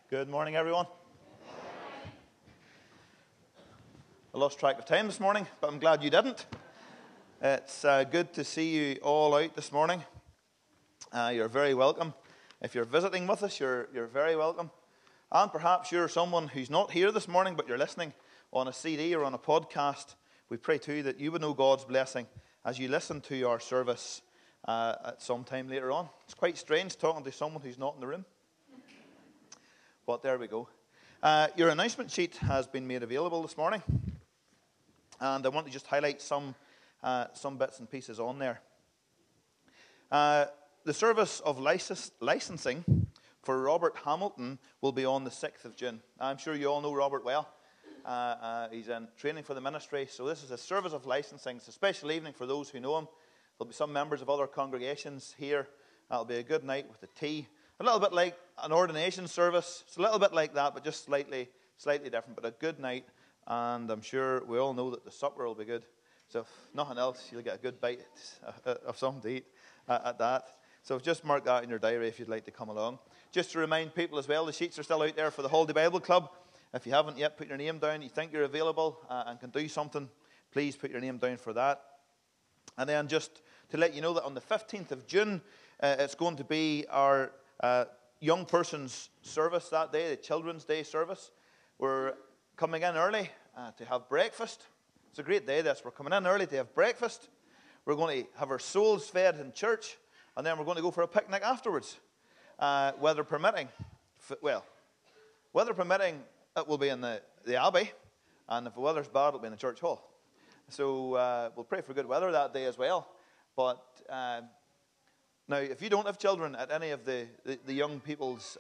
Good morning, everyone. I lost track of time this morning, but I'm glad you didn't. It's good to see you all out this morning. You're very welcome. If you're visiting with us, you're very welcome. And perhaps you're someone who's not here this morning, but you're listening on a CD or on a podcast. We pray too that you would know God's blessing as you listen to our service at some time later on. It's quite strange talking to someone who's not in the room. But there we go. Your announcement sheet has been made available this morning. And I want to just highlight some bits and pieces on there. The service of licensing for Robert Hamilton will be on the 6th of June. I'm sure you all know Robert well. He's in training for the ministry. So this is a service of licensing. It's a special evening for those who know him. There'll be some members of other congregations here. It'll be a good night with the tea. A little bit like an ordination service. It's a little bit like that, but just slightly different. But a good night. And I'm sure we all know that the supper will be good. So if nothing else, you'll get a good bite of something to eat at that. So just mark that in your diary if you'd like to come along. Just to remind people as well, the sheets are still out there for the Holiday Bible Club. If you haven't yet put your name down, you think you're available and can do something, please put your name down for that. And then just to let you know that on the 15th of June, it's going to be our young person's service that day, the Children's Day service. We're coming in early to have breakfast. It's a great day, this. We're coming in early to have breakfast. We're going to have our souls fed in church, and then we're going to go for a picnic afterwards, weather permitting. Well, weather permitting, it will be in the Abbey, and if the weather's bad, it'll be in the church hall. So we'll pray for good weather that day as well. But now, if you don't have children at any of the young people's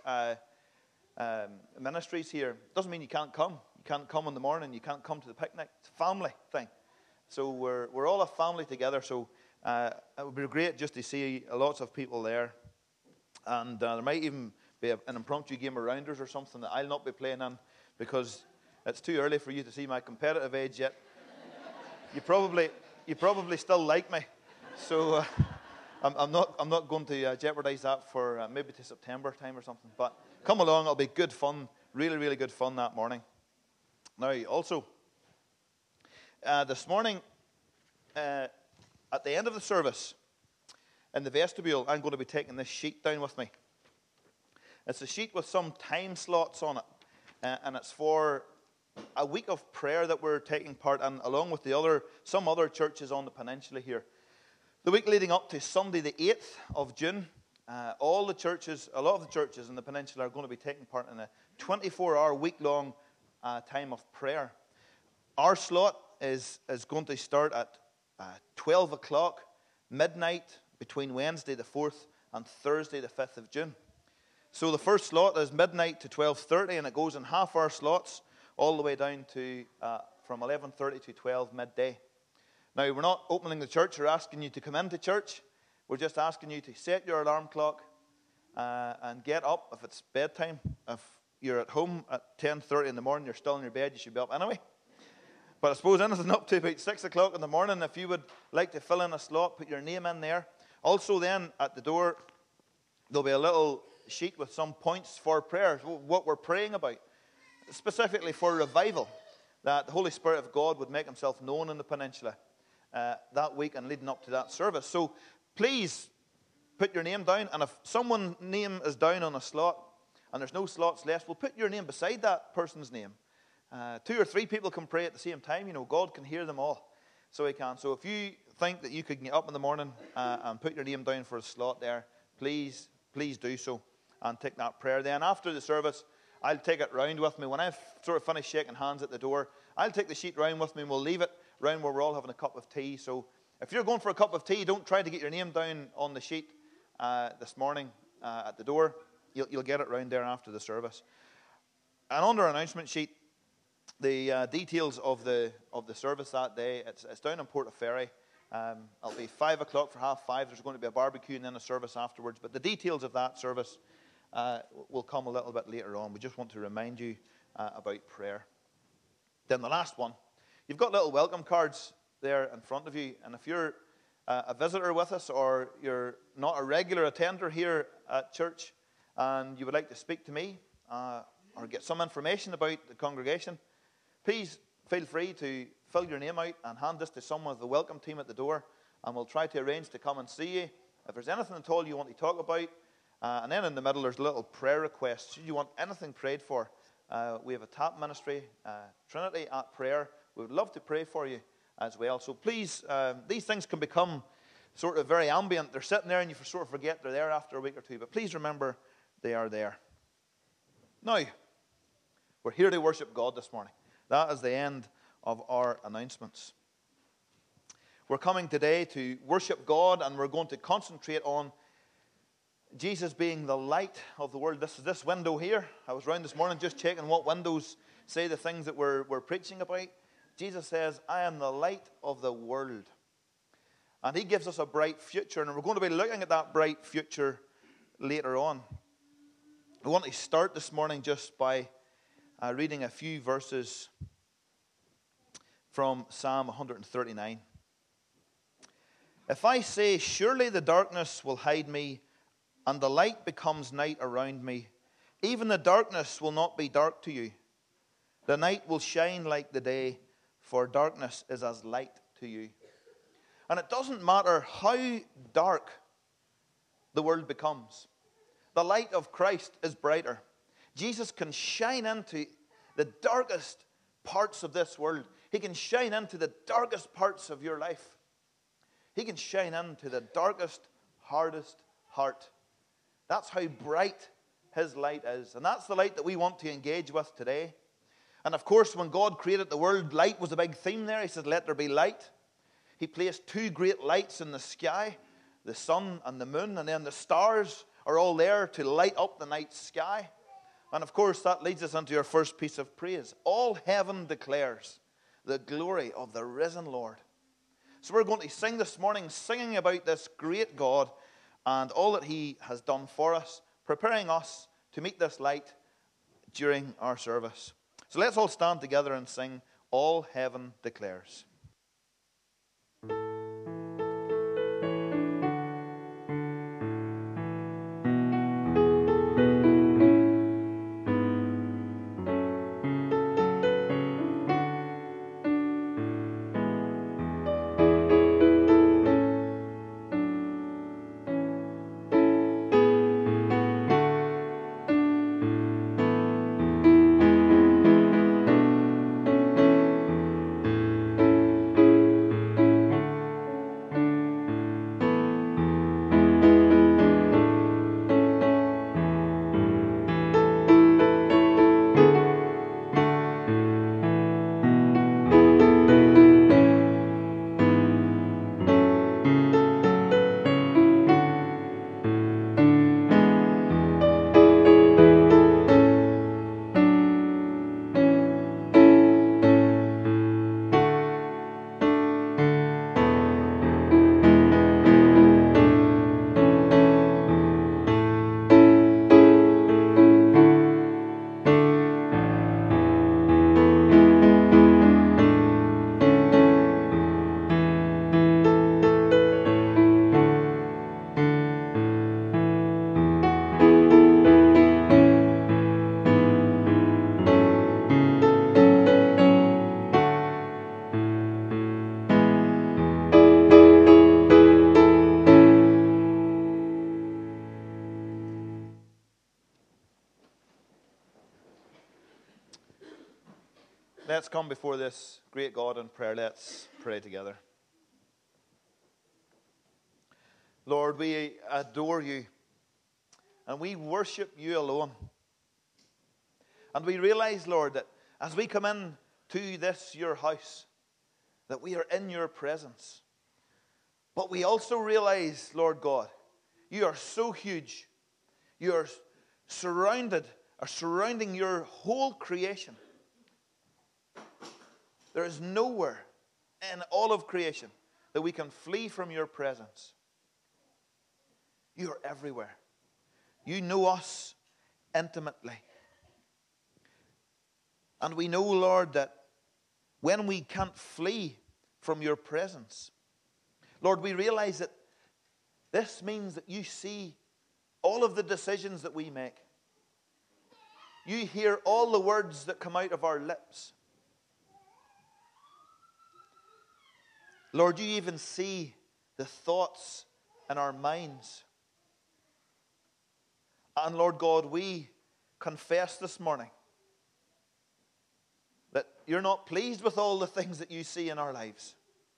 ministries here, it doesn't mean you can't come. You can't come in the morning. You can't come to the picnic. It's a family thing. So we're all a family together. So it would be great just to see lots of people there. And there might even be an impromptu game of rounders or something that I'll not be playing in because it's too early for you to see my competitive age yet. You probably still like me. So I'm not going to jeopardize that for maybe to September time or something. But come along, it'll be good fun, really, really good fun that morning. Now, also, this morning, at the end of the service, in the vestibule, I'm going to be taking this sheet down with me. It's a sheet with some time slots on it, and it's for a week of prayer that we're taking part in, along with some other churches on the peninsula here. The week leading up to Sunday, the 8th of June, a lot of the churches in the peninsula are going to be taking part in a 24-hour, week-long time of prayer. Our slot is going to start at 12 o'clock, midnight, between Wednesday the 4th and Thursday the 5th of June. So the first slot is midnight to 12:30, and it goes in half-hour slots all the way down to from 11:30 to 12 midday. Now, we're not opening the church or asking you to come into church. We're just asking you to set your alarm clock and get up if it's bedtime. If you're at home at 10:30 in the morning, you're still in your bed, you should be up anyway. But I suppose anything up to about 6 o'clock in the morning, if you would like to fill in a slot, put your name in there. Also then, at the door, there'll be a little sheet with some points for prayer, what we're praying about, specifically for revival, that the Holy Spirit of God would make himself known in the peninsula that week and leading up to that service. So please put your name down, and if someone's name is down on a slot and there's no slots left, we'll put your name beside that person's name. 2 or 3 people can pray at the same time. You know, God can hear them all, so he can. So if you think that you could get up in the morning and put your name down for a slot there, please do so and take that prayer. Then after the service, I'll take it round with me. When I've sort of finished shaking hands at the door, I'll take the sheet round with me and we'll leave it round where we're all having a cup of tea. So if you're going for a cup of tea, don't try to get your name down on the sheet this morning at the door. You'll get it round there after the service. And on our announcement sheet, the details of the service that day, it's down in Portaferry. It'll be 5 o'clock for 5:30. There's going to be a barbecue and then a service afterwards. But the details of that service will come a little bit later on. We just want to remind you about prayer. Then the last one, you've got little welcome cards there in front of you. And if you're a visitor with us or you're not a regular attender here at church and you would like to speak to me or get some information about the congregation, please feel free to fill your name out and hand this to someone of the welcome team at the door, and we'll try to arrange to come and see you. If there's anything at all you want to talk about, and then in the middle there's a little prayer request. Should you want anything prayed for, we have a tap ministry, Trinity at Prayer. We would love to pray for you as well. So please, these things can become sort of very ambient. They're sitting there and you sort of forget they're there after a week or two. But please remember they are there. Now, we're here to worship God this morning. That is the end of our announcements. We're coming today to worship God, and we're going to concentrate on Jesus being the light of the world. This is this window here. I was around this morning just checking what windows say the things that we're preaching about. Jesus says, I am the light of the world. And he gives us a bright future, and we're going to be looking at that bright future later on. I want to start this morning just by reading a few verses from Psalm 139. If I say, surely the darkness will hide me, and the light becomes night around me, even the darkness will not be dark to you. The night will shine like the day, for darkness is as light to you. And it doesn't matter how dark the world becomes. The light of Christ is brighter. Jesus can shine into the darkest parts of this world. He can shine into the darkest parts of your life. He can shine into the darkest, hardest heart. That's how bright his light is. And that's the light that we want to engage with today. And of course, when God created the world, light was a big theme there. He said, let there be light. He placed two great lights in the sky, the sun and the moon, and then the stars are all there to light up the night sky. And of course, that leads us into our first piece of praise. All heaven declares the glory of the risen Lord. So we're going to sing this morning, singing about this great God and all that he has done for us, preparing us to meet this light during our service. So let's all stand together and sing, All Heaven Declares. Let's come before this great God in prayer. Let's pray together. Lord, we adore you and we worship you alone. And we realize, Lord, that as we come in to this, your house, that we are in your presence. But we also realize, Lord God, you are so huge. You are surrounding your whole creation. There is nowhere in all of creation that we can flee from your presence. You are everywhere. You know us intimately. And we know, Lord, that when we can't flee from your presence, Lord, we realize that this means that you see all of the decisions that we make. You hear all the words that come out of our lips. Lord, you even see the thoughts in our minds. And Lord God, we confess this morning that you're not pleased with all the things that you see in our lives.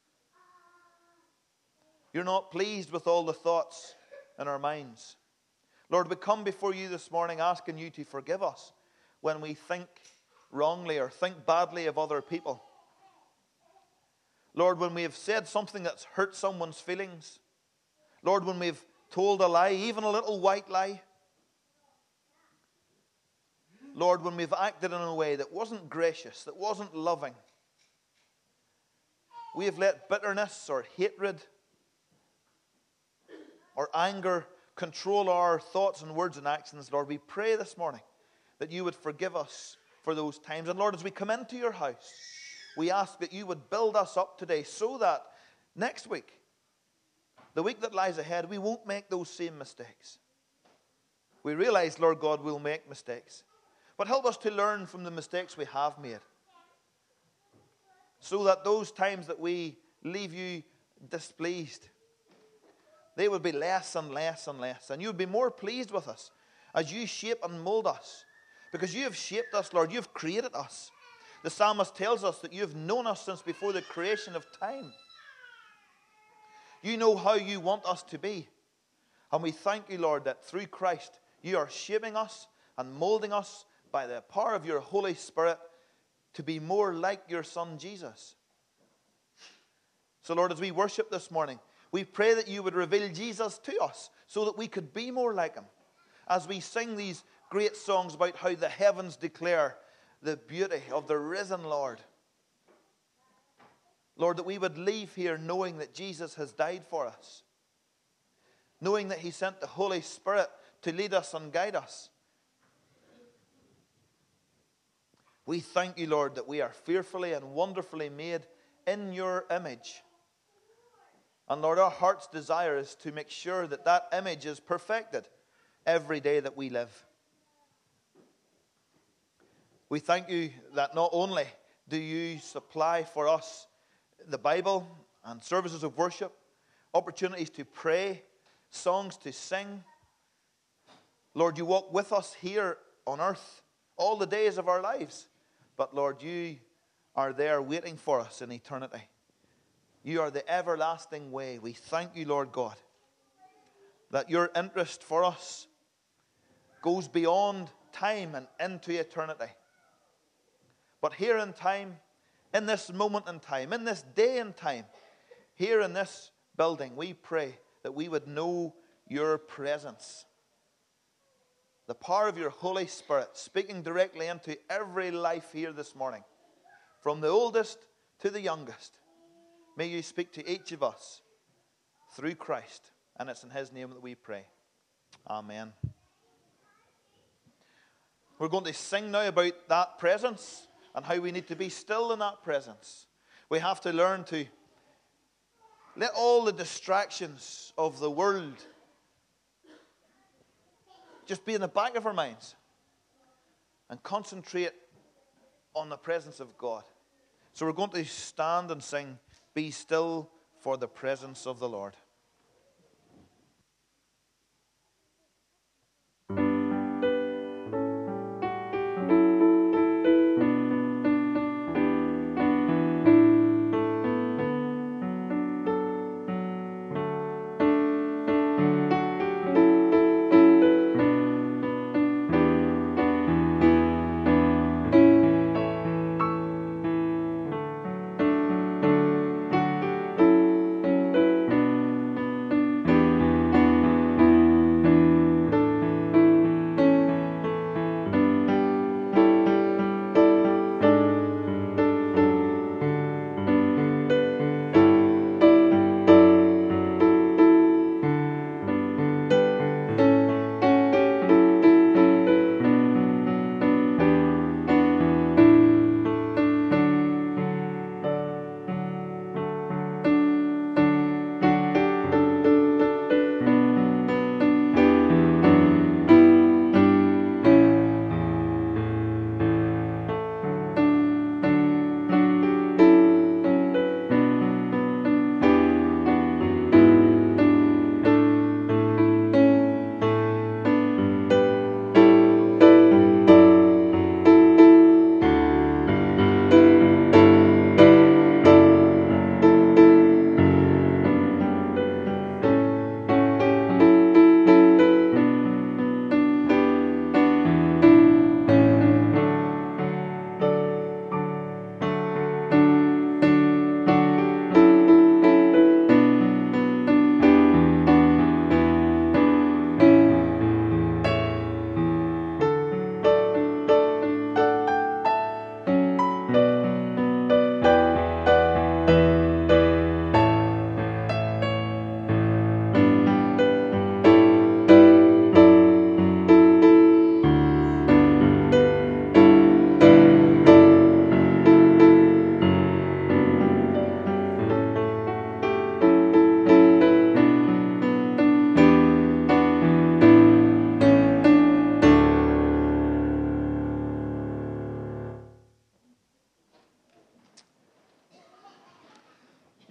You're not pleased with all the thoughts in our minds. Lord, we come before you this morning asking you to forgive us when we think wrongly or think badly of other people. Lord, when we have said something that's hurt someone's feelings. Lord, when we've told a lie, even a little white lie. Lord, when we've acted in a way that wasn't gracious, that wasn't loving. We have let bitterness or hatred or anger control our thoughts and words and actions. Lord, we pray this morning that you would forgive us for those times. And Lord, as we come into your house, we ask that you would build us up today so that next week, the week that lies ahead, we won't make those same mistakes. We realize, Lord God, we'll make mistakes. But help us to learn from the mistakes we have made, so that those times that we leave you displeased, they will be less and less and less. And you will be more pleased with us as you shape and mold us. Because you have shaped us, Lord. You have created us. The psalmist tells us that you have known us since before the creation of time. You know how you want us to be. And we thank you, Lord, that through Christ you are shaping us and molding us by the power of your Holy Spirit to be more like your Son Jesus. So, Lord, as we worship this morning, we pray that you would reveal Jesus to us so that we could be more like him. As we sing these great songs about how the heavens declare the beauty of the risen Lord. Lord, that we would leave here knowing that Jesus has died for us. Knowing that he sent the Holy Spirit to lead us and guide us. We thank you, Lord, that we are fearfully and wonderfully made in your image. And Lord, our heart's desire is to make sure that that image is perfected every day that we live. We thank you that not only do you supply for us the Bible and services of worship, opportunities to pray, songs to sing. Lord, you walk with us here on earth all the days of our lives. But Lord, you are there waiting for us in eternity. You are the everlasting way. We thank you, Lord God, that your interest for us goes beyond time and into eternity. But here in time, in this moment in time, in this day in time, here in this building, we pray that we would know your presence. The power of your Holy Spirit speaking directly into every life here this morning, from the oldest to the youngest. May you speak to each of us through Christ, and it's in his name that we pray. Amen. We're going to sing now about that presence and how we need to be still in that presence. We have to learn to let all the distractions of the world just be in the back of our minds and concentrate on the presence of God. So we're going to stand and sing, "Be Still for the Presence of the Lord."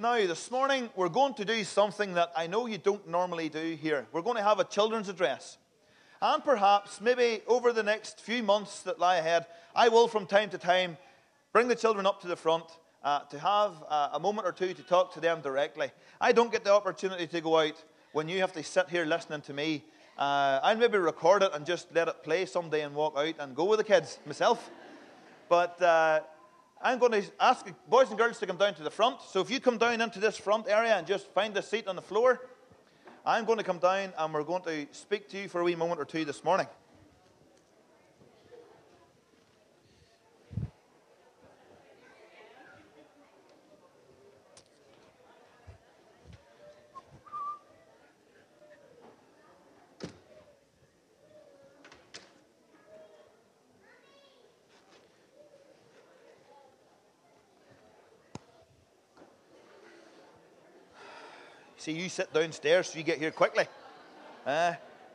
Now, this morning, we're going to do something that I know you don't normally do here. We're going to have a children's address. And perhaps, maybe over the next few months that lie ahead, I will, from time to time, bring the children up to the front to have a moment or two to talk to them directly. I don't get the opportunity to go out when you have to sit here listening to me. I'll maybe record it and just let it play someday and walk out and go with the kids myself. But I'm going to ask boys and girls to come down to the front. So if you come down into this front area and just find a seat on the floor, I'm going to come down and we're going to speak to you for a wee moment or two this morning. See, you sit downstairs so you get here quickly. Come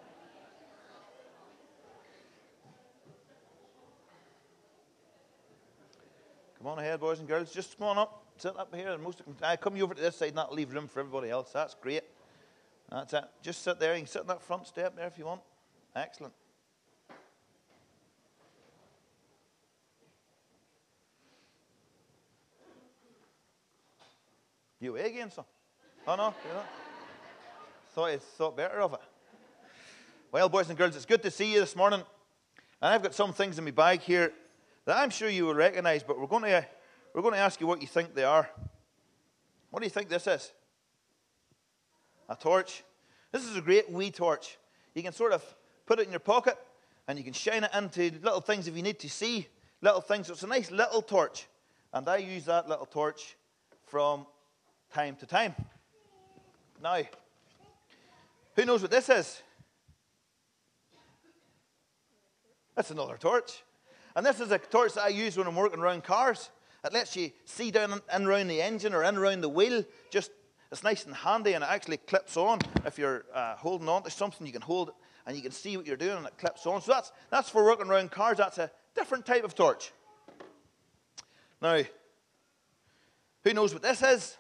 on ahead, boys and girls. Just come on up. Sit up here. And come you over to this side and that'll leave room for everybody else. That's great. That's it. Just sit there. You can sit on that front step there if you want. Excellent. You away again, son? Oh, no, you're not. Thought better of it. Well, boys and girls, it's good to see you this morning. And I've got some things in my bag here that I'm sure you will recognize, but we're going to ask you what you think they are. What do you think this is? A torch. This is a great wee torch. You can sort of put it in your pocket, and you can shine it into little things if you need to see little things. So it's a nice little torch. And I use that little torch from time to time. Now, who knows what this is? That's another torch. And this is a torch that I use when I'm working around cars. It lets you see down in around the engine or in around the wheel. Just, it's nice and handy, and it actually clips on. If you're holding on to something, you can hold it and you can see what you're doing, and it clips on. So that's for working around cars. That's a different type of torch. Now, who knows what this is?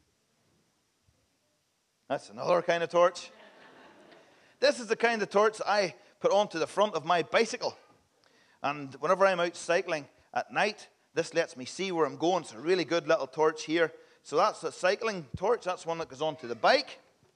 That's another kind of torch. This is the kind of torch I put onto the front of my bicycle. And whenever I'm out cycling at night, this lets me see where I'm going. It's a really good little torch here. So that's a cycling torch. That's one that goes onto the bike.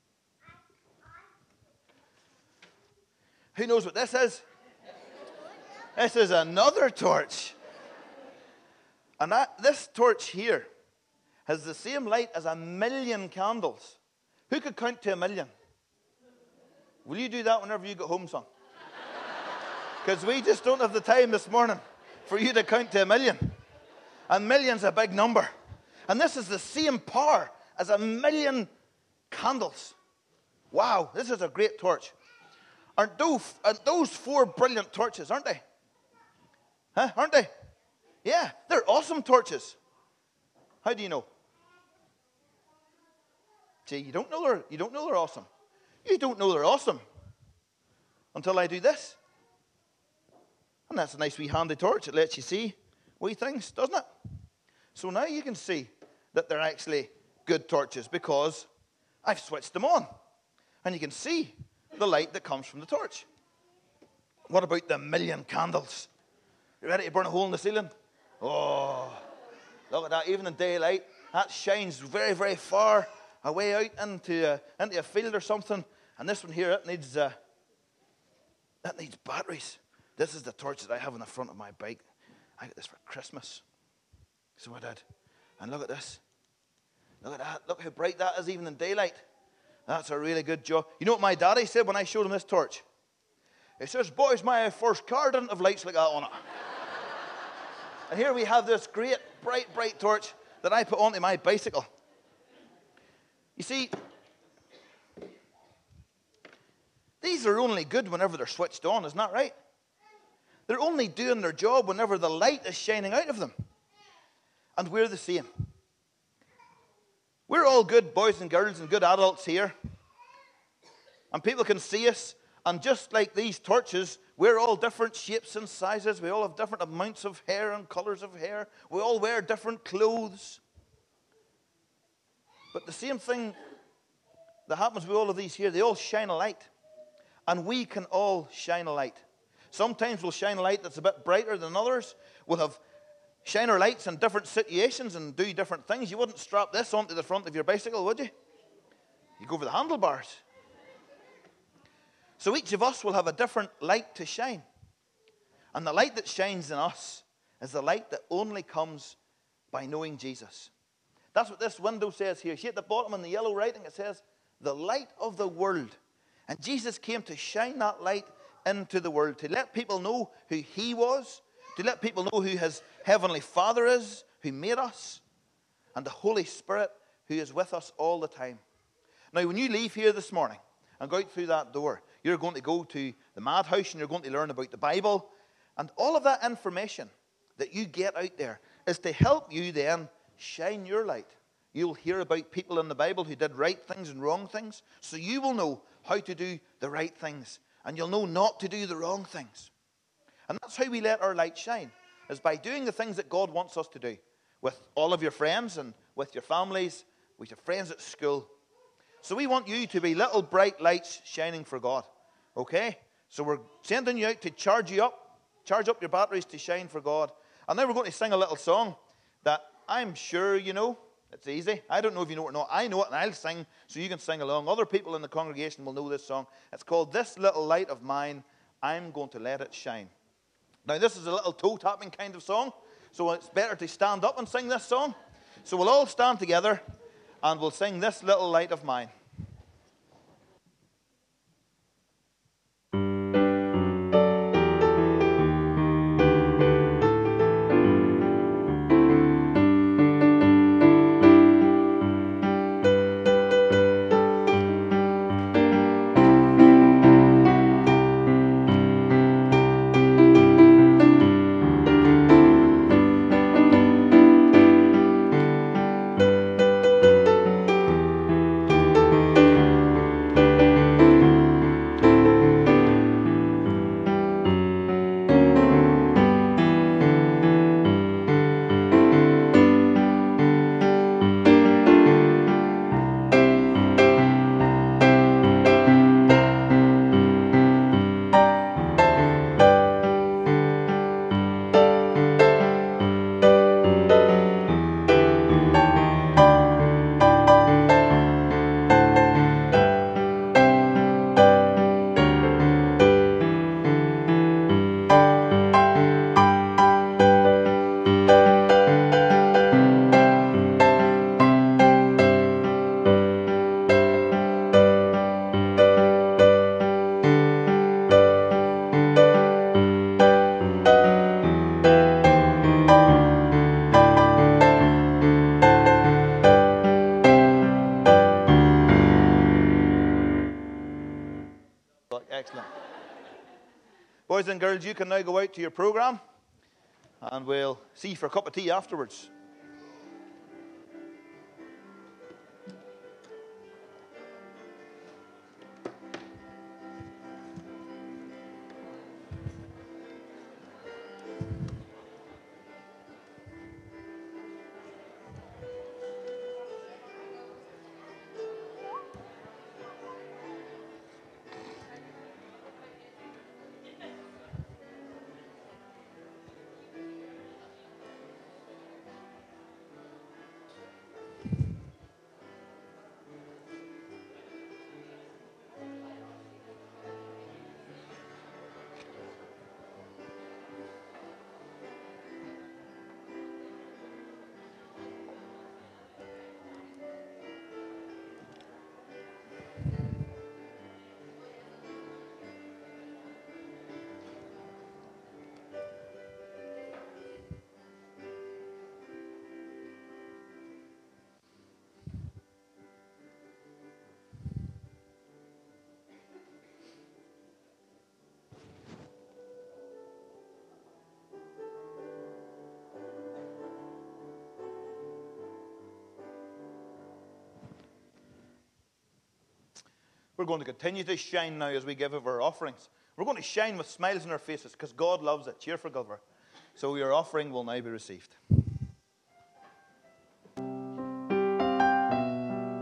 Who knows what this is? This is another torch. And this torch here has the same light as 1,000,000 candles. Who could count to 1,000,000? Will you do that whenever you get home, son? Because we just don't have the time this morning for you to count to 1,000,000. 1,000,000's a big number. And this is the same power as 1,000,000 candles. Wow, this is a great torch. Aren't those 4 brilliant torches, aren't they? Huh? Aren't they? Yeah, they're awesome torches. How do you know? See, you don't know they're awesome. You don't know they're awesome until I do this. And that's a nice wee handy torch. It lets you see wee things, doesn't it? So now you can see that they're actually good torches because I've switched them on. And you can see the light that comes from the torch. What about the 1,000,000 candles? You ready to burn a hole in the ceiling? Oh, look at that. Even in daylight, that shines very, very far away out into a field or something. And this one here, it needs batteries. This is the torch that I have on the front of my bike. I got this for Christmas. So I did. And look at this. Look at that. Look how bright that is even in daylight. That's a really good job. You know what my daddy said when I showed him this torch? He says, boys, my first car didn't have lights like that on it. And here we have this great, bright, bright torch that I put onto my bicycle. You see, these are only good whenever they're switched on, isn't that right? They're only doing their job whenever the light is shining out of them. And we're the same. We're all good boys and girls and good adults here. And people can see us. And just like these torches, we're all different shapes and sizes. We all have different amounts of hair and colors of hair. We all wear different clothes. But the same thing that happens with all of these here, they all shine a light. And we can all shine a light. Sometimes we'll shine a light that's a bit brighter than others. We'll have shiner lights in different situations and do different things. You wouldn't strap this onto the front of your bicycle, would you? You go for the handlebars. So each of us will have a different light to shine. And the light that shines in us is the light that only comes by knowing Jesus. That's what this window says here. See at the bottom in the yellow writing, it says, the light of the world. And Jesus came to shine that light into the world, to let people know who he was, to let people know who his heavenly Father is, who made us, and the Holy Spirit who is with us all the time. Now, when you leave here this morning and go out through that door, you're going to go to the madhouse and you're going to learn about the Bible. And all of that information that you get out there is to help you then shine your light. You'll hear about people in the Bible who did right things and wrong things. So you will know how to do the right things. And you'll know not to do the wrong things. And that's how we let our light shine, is by doing the things that God wants us to do. With all of your friends and with your families, with your friends at school. So we want you to be little bright lights shining for God. Okay? So we're sending you out to charge up your batteries to shine for God. And then we're going to sing a little song that I'm sure you know. It's easy. I don't know if you know it or not. I know it and I'll sing so you can sing along. Other people in the congregation will know this song. It's called This Little Light of Mine, I'm Going to Let It Shine. Now this is a little toe-tapping kind of song, so it's better to stand up and sing this song. So we'll all stand together and we'll sing This Little Light of Mine. Excellent. Boys and girls, you can now go out to your program and we'll see you for a cup of tea afterwards. We're going to continue to shine now as we give of our offerings. We're going to shine with smiles on our faces because God loves it. Cheer for Gulliver. So your offering will now be received.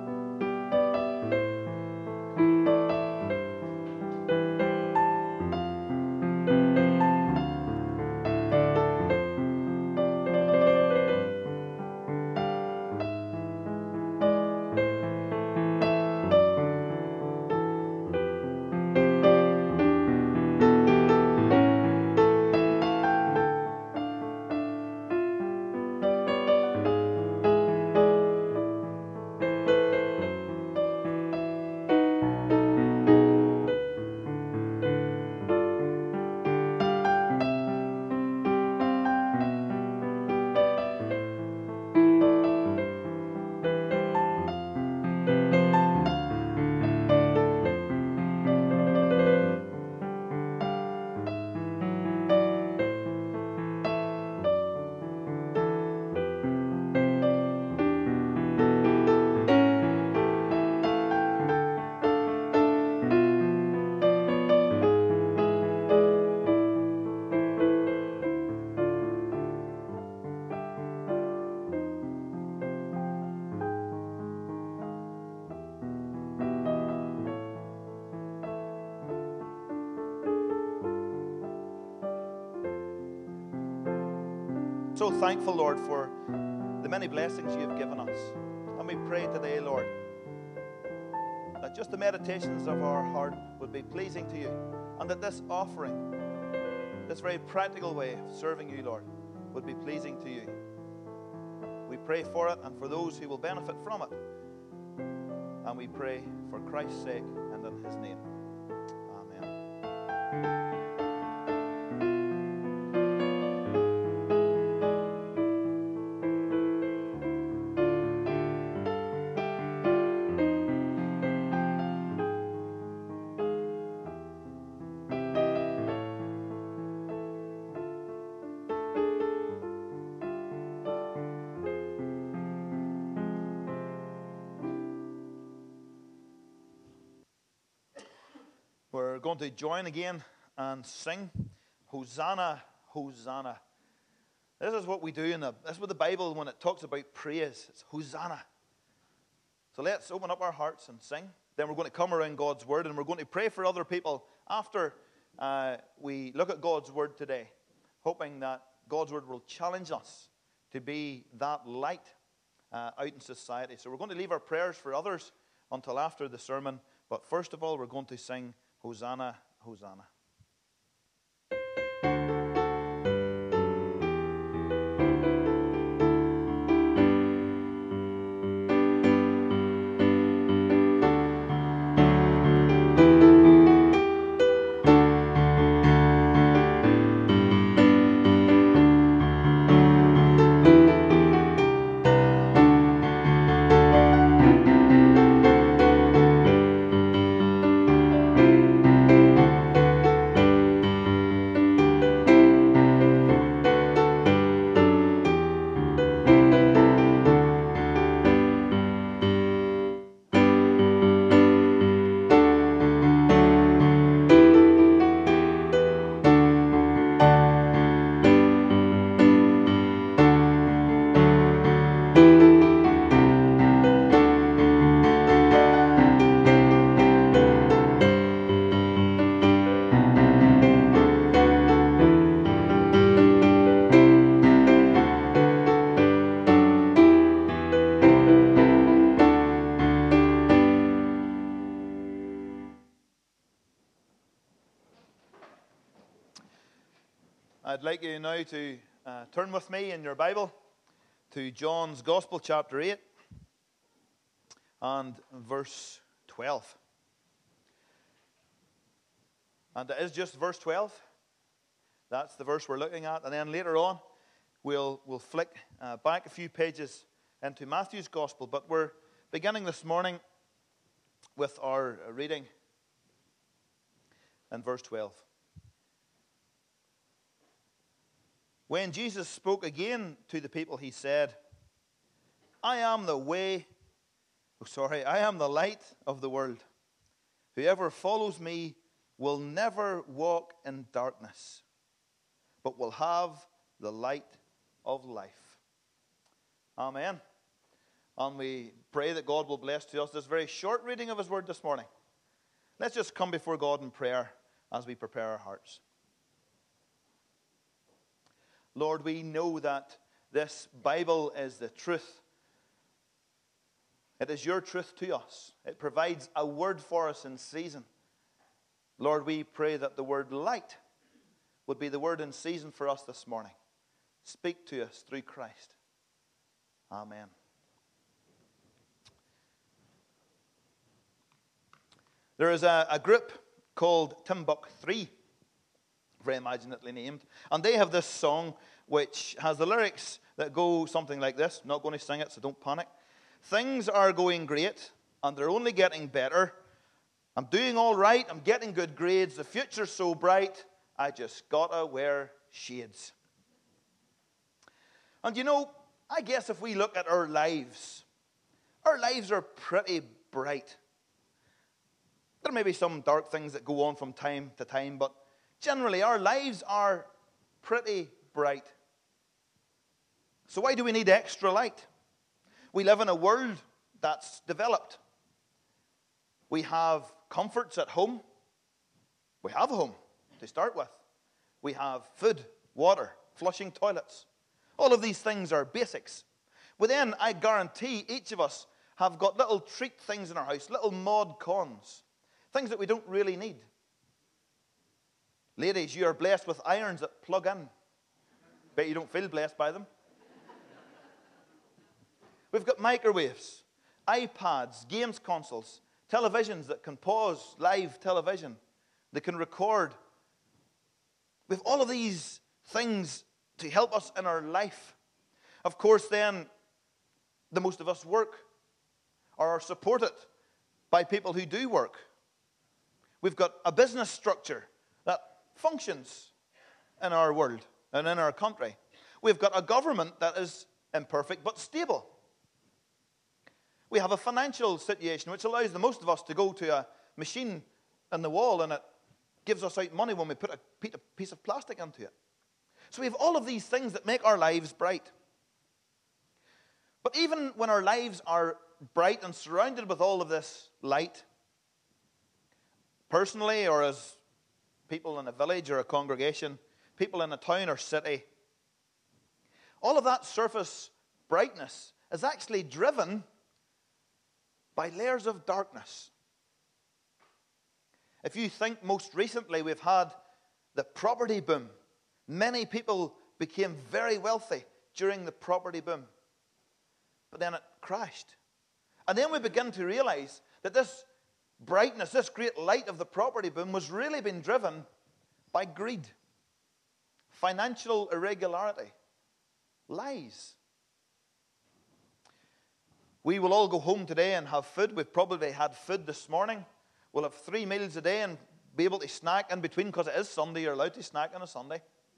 So thankful, Lord, for the many blessings you have given us. And we pray today, Lord, that just the meditations of our heart would be pleasing to you, and that this offering, this very practical way of serving you, Lord, would be pleasing to you. We pray for it and for those who will benefit from it. And we pray for Christ's sake and in his name. Amen. We're going to join again and sing Hosanna, Hosanna. This is what we do this is what the Bible, when it talks about praise, it's Hosanna. So let's open up our hearts and sing. Then we're going to come around God's word, and we're going to pray for other people after we look at God's word today, hoping that God's word will challenge us to be that light out in society. So we're going to leave our prayers for others until after the sermon. But first of all, we're going to sing Hosanna, Hosanna. I'd like you now to turn with me in your Bible to John's Gospel, chapter 8, and verse 12. And it is just verse 12. That's the verse we're looking at. And then later on, we'll flick back a few pages into Matthew's Gospel. But we're beginning this morning with our reading in verse 12. When Jesus spoke again to the people, he said, I am the light of the world. Whoever follows me will never walk in darkness, but will have the light of life. Amen. And we pray that God will bless to us this very short reading of his word this morning. Let's just come before God in prayer as we prepare our hearts. Lord, we know that this Bible is the truth. It is your truth to us. It provides a word for us in season. Lord, we pray that the word light would be the word in season for us this morning. Speak to us through Christ. Amen. There is a group called Timbuk 3. Very imaginatively named. And they have this song which has the lyrics that go something like this. I'm not going to sing it, so don't panic. Things are going great, and they're only getting better. I'm doing all right. I'm getting good grades. The future's so bright. I just gotta wear shades. And you know, I guess if we look at our lives are pretty bright. There may be some dark things that go on from time to time, but generally, our lives are pretty bright. So why do we need extra light? We live in a world that's developed. We have comforts at home. We have a home to start with. We have food, water, flushing toilets. All of these things are basics. But then I guarantee each of us have got little treat things in our house, little mod cons, things that we don't really need. Ladies, you are blessed with irons that plug in. Bet you don't feel blessed by them. We've got microwaves, iPads, games consoles, televisions that can pause live television. They can record. We have all of these things to help us in our life. Of course, then, the most of us work or are supported by people who do work. We've got a business structure that functions in our world and in our country. We've got a government that is imperfect but stable. We have a financial situation which allows the most of us to go to a machine in the wall and it gives us out money when we put a piece of plastic into it. So we have all of these things that make our lives bright. But even when our lives are bright and surrounded with all of this light, personally or as people in a village or a congregation, people in a town or city, all of that surface brightness is actually driven by layers of darkness. If you think most recently we've had the property boom, many people became very wealthy during the property boom. But then it crashed. And then we begin to realize that this brightness, this great light of the property boom was really being driven by greed, financial irregularity, lies. We will all go home today and have food. We've probably had food this morning. We'll have 3 meals a day and be able to snack in between because it is Sunday. You're allowed to snack on a Sunday.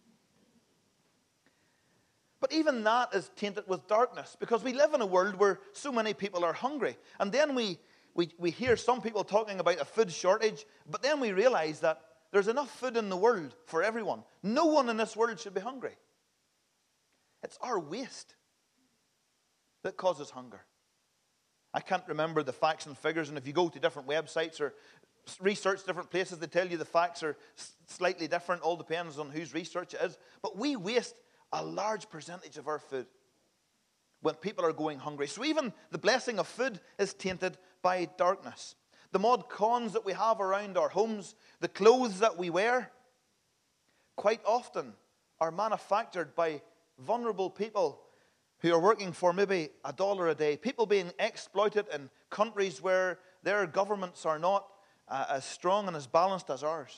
But even that is tainted with darkness because we live in a world where so many people are hungry. And then we hear some people talking about a food shortage, but then we realize that there's enough food in the world for everyone. No one in this world should be hungry. It's our waste that causes hunger. I can't remember the facts and figures, and if you go to different websites or research different places, they tell you the facts are slightly different. All depends on whose research it is. But we waste a large percentage of our food when people are going hungry. So even the blessing of food is tainted by darkness. The mod cons that we have around our homes, the clothes that we wear, quite often are manufactured by vulnerable people who are working for maybe $1 a day, people being exploited in countries where their governments are not as strong and as balanced as ours.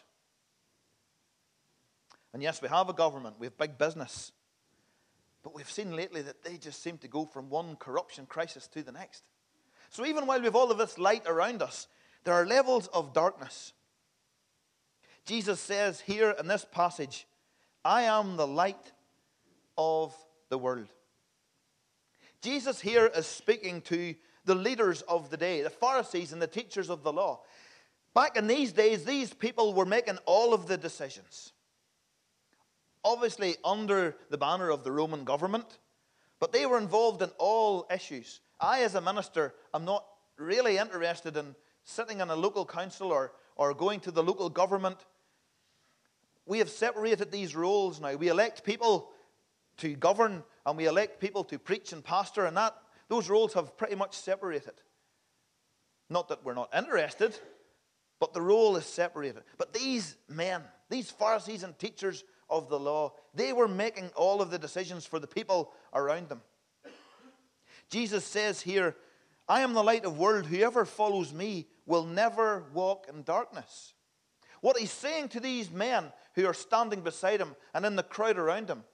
And yes, we have a government, we have big business, but we've seen lately that they just seem to go from one corruption crisis to the next. So even while we have all of this light around us, there are levels of darkness. Jesus says here in this passage, I am the light of the world. Jesus here is speaking to the leaders of the day, the Pharisees and the teachers of the law. Back in these days, these people were making all of the decisions. Obviously under the banner of the Roman government, but they were involved in all issues. I, as a minister, am not really interested in sitting in a local council or going to the local government. We have separated these roles now. We elect people to govern, and we elect people to preach and pastor, and those roles have pretty much separated. Not that we're not interested, but the role is separated. But these men, these Pharisees and teachers of the law, they were making all of the decisions for the people around them. Jesus says here, I am the light of the world. Whoever follows me will never walk in darkness. What he's saying to these men who are standing beside him and in the crowd around him,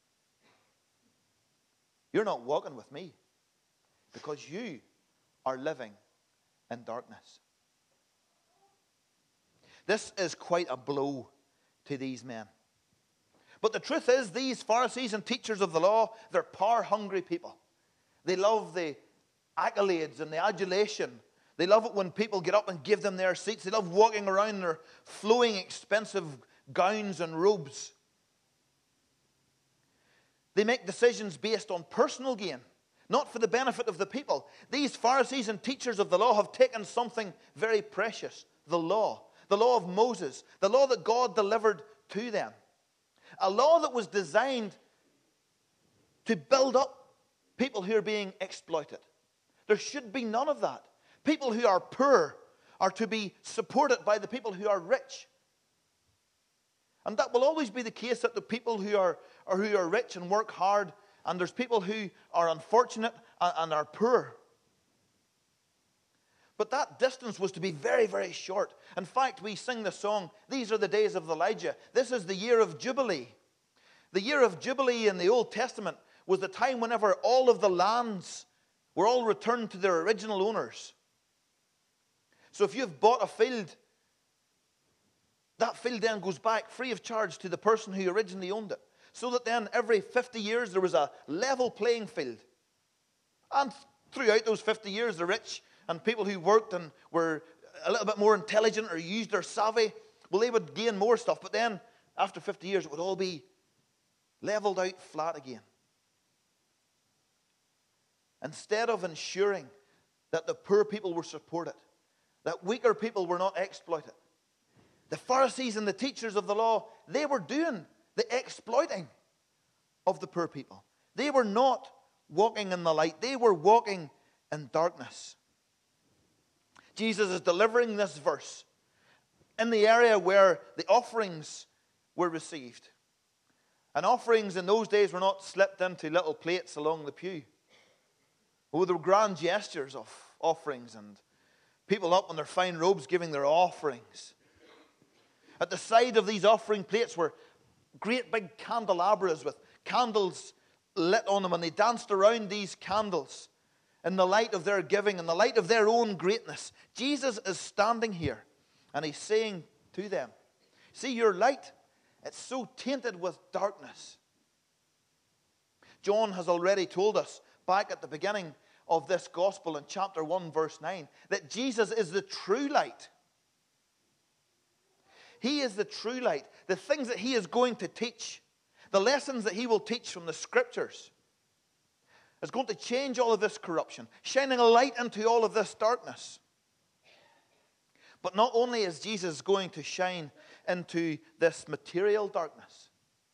you're not walking with me because you are living in darkness. This is quite a blow to these men. But the truth is, these Pharisees and teachers of the law, they're power-hungry people. They love the accolades and the adulation. They love it when people get up and give them their seats. They love walking around in their flowing, expensive gowns and robes. They make decisions based on personal gain, not for the benefit of the people. These Pharisees and teachers of the law have taken something very precious, the law of Moses, the law that God delivered to them. A law that was designed to build up people who are being exploited. There should be none of that. People who are poor are to be supported by the people who are rich. And that will always be the case, that the people who are rich and work hard, and there's people who are unfortunate and are poor. But that distance was to be very, very short. In fact, we sing the song, "These are the days of Elijah." This is the year of Jubilee. The year of Jubilee in the Old Testament was the time whenever all of the lands were all returned to their original owners. So if you've bought a field, that field then goes back free of charge to the person who originally owned it. So that then every 50 years there was a level playing field. And throughout those 50 years, the rich and people who worked and were a little bit more intelligent or used their savvy, well, they would gain more stuff. But then after 50 years, it would all be leveled out flat again. Instead of ensuring that the poor people were supported, that weaker people were not exploited, the Pharisees and the teachers of the law, they were doing the exploiting of the poor people. They were not walking in the light. They were walking in darkness. Jesus is delivering this verse in the area where the offerings were received. And offerings in those days were not slipped into little plates along the pew. Oh, there were grand gestures of offerings and people up in their fine robes giving their offerings. At the side of these offering plates were great big candelabras with candles lit on them, and they danced around these candles in the light of their giving, in the light of their own greatness. Jesus is standing here, and he's saying to them, see, your light, it's so tainted with darkness. John has already told us back at the beginning of this gospel in chapter 1, verse 9, that Jesus is the true light. He is the true light. The things that he is going to teach, the lessons that he will teach from the scriptures, is going to change all of this corruption, shining a light into all of this darkness. But not only is Jesus going to shine into this material darkness,